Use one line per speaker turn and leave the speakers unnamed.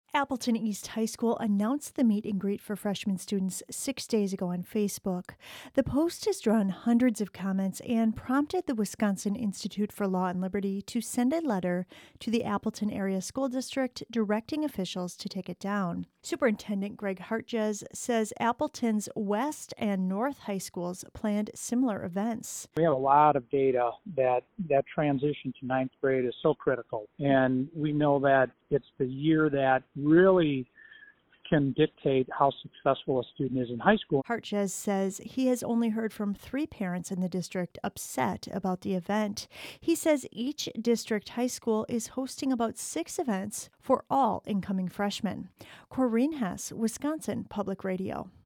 Appleton East High School announced the meet and greet for freshman students 6 days ago on Facebook. The post has drawn hundreds of comments and prompted the Wisconsin Institute for Law and Liberty to send a letter to the Appleton Area School District directing officials to take it down. Superintendent Greg Hartjes says Appleton's West and North high schools planned similar events.
We have a lot of data that transition to ninth grade is so critical. And we know that it's the year that really can dictate how successful a student is in high school.
Hartjes says he has only heard from 3 parents in the district upset about the event. He says each district high school is hosting about 6 events for all incoming freshmen. Corinne Hess, Wisconsin Public Radio.